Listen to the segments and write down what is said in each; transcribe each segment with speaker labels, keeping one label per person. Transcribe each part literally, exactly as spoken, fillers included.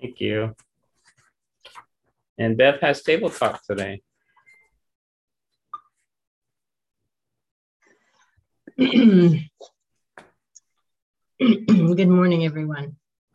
Speaker 1: Thank you. And Bev has table talk today.
Speaker 2: Good morning, everyone.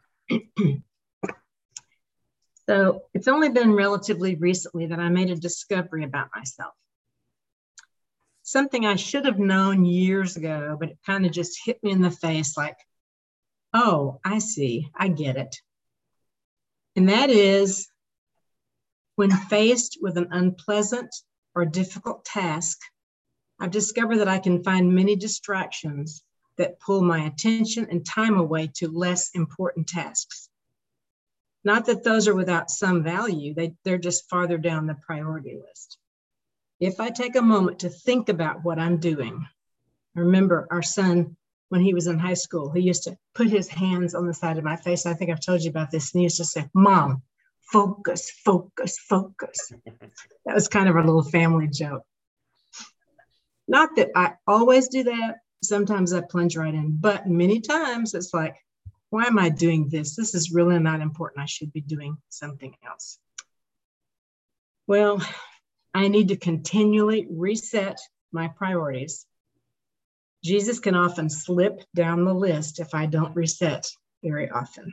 Speaker 2: So it's only been relatively recently that I made a discovery about myself. Something I should have known years ago, but it kind of just hit me in the face like, oh, I see, I get it. And that is, when faced with an unpleasant or difficult task, I've discovered that I can find many distractions that pull my attention and time away to less important tasks. Not that those are without some value, they, they're just farther down the priority list. If I take a moment to think about what I'm doing, I remember our son, when he was in high school, he used to put his hands on the side of my face. I think I've told you about this. And he used to say, Mom, focus, focus, focus. That was kind of our little family joke. Not that I always do that. Sometimes I plunge right in, but many times it's like, why am I doing this? This is really not important. I should be doing something else. Well, I need to continually reset my priorities. Jesus can often slip down the list if I don't reset very often.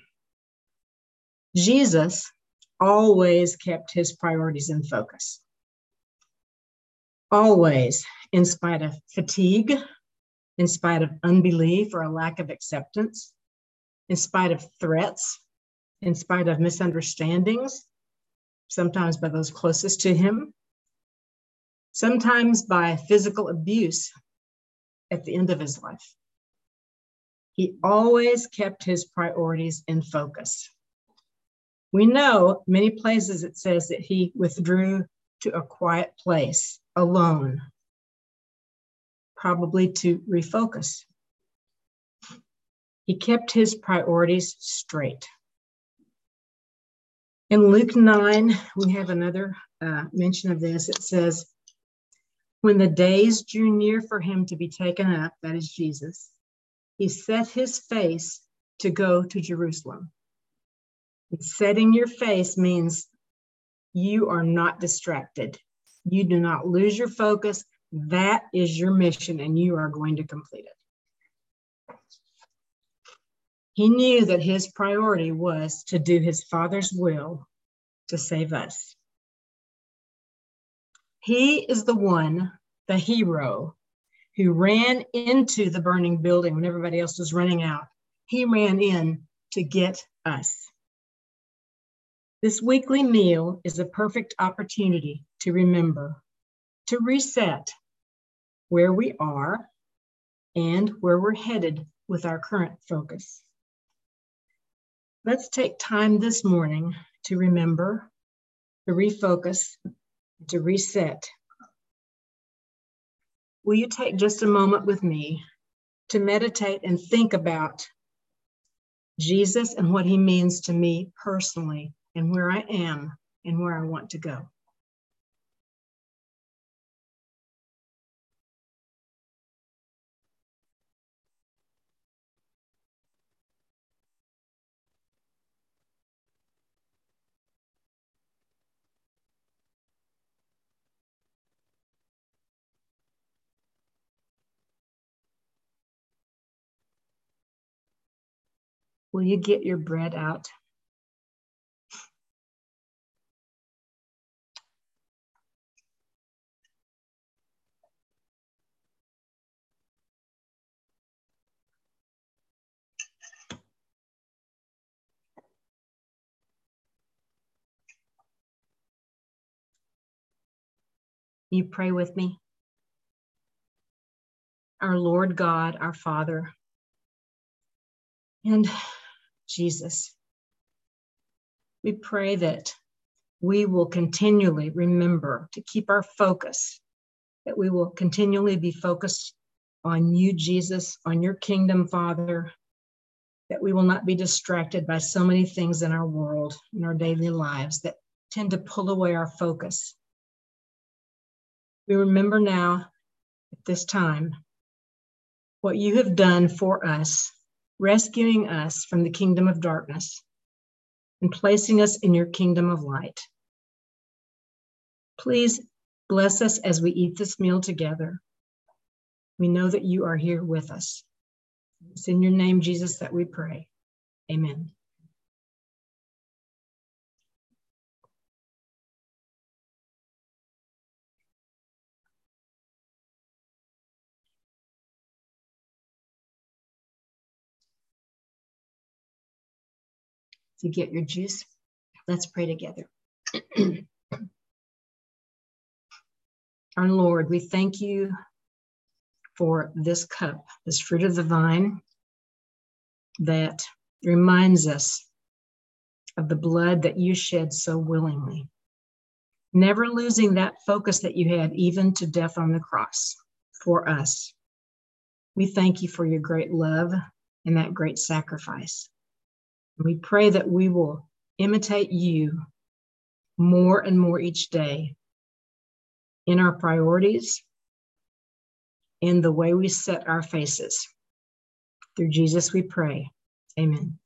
Speaker 2: Jesus always kept his priorities in focus. Always, in spite of fatigue, in spite of unbelief or a lack of acceptance, in spite of threats, in spite of misunderstandings, sometimes by those closest to him, sometimes by physical abuse at the end of his life. He always kept his priorities in focus. We know many places it says that he withdrew to a quiet place alone, probably to refocus. He kept his priorities straight. In Luke nine, we have another uh, mention of this. It says, when the days drew near for him to be taken up, that is Jesus, he set his face to go to Jerusalem. And setting your face means you are not distracted. You do not lose your focus. That is your mission, and you are going to complete it. He knew that his priority was to do his Father's will to save us. He is the one, the hero, who ran into the burning building when everybody else was running out. He ran in to get us. This weekly meal is a perfect opportunity to remember, to reset where we are and where we're headed with our current focus. Let's take time this morning to remember, to refocus, to reset. Will you take just a moment with me to meditate and think about Jesus and what he means to me personally and where I am and where I want to go? Will you get your bread out? You pray with me. Our Lord God, our Father, and Jesus, we pray that we will continually remember to keep our focus, that we will continually be focused on you, Jesus, on your kingdom, Father, that we will not be distracted by so many things in our world, in our daily lives that tend to pull away our focus. We remember now at this time what you have done for us, rescuing us from the kingdom of darkness, and placing us in your kingdom of light. Please bless us as we eat this meal together. We know that you are here with us. It's in your name, Jesus, that we pray. Amen. To get your juice, let's pray together. Our Lord, we thank you for this cup, this fruit of the vine that reminds us of the blood that you shed so willingly, never losing that focus that you had even to death on the cross for us. We thank you for your great love and that great sacrifice. We pray that we will imitate you more and more each day in our priorities, in the way we set our faces. Through Jesus we pray. Amen.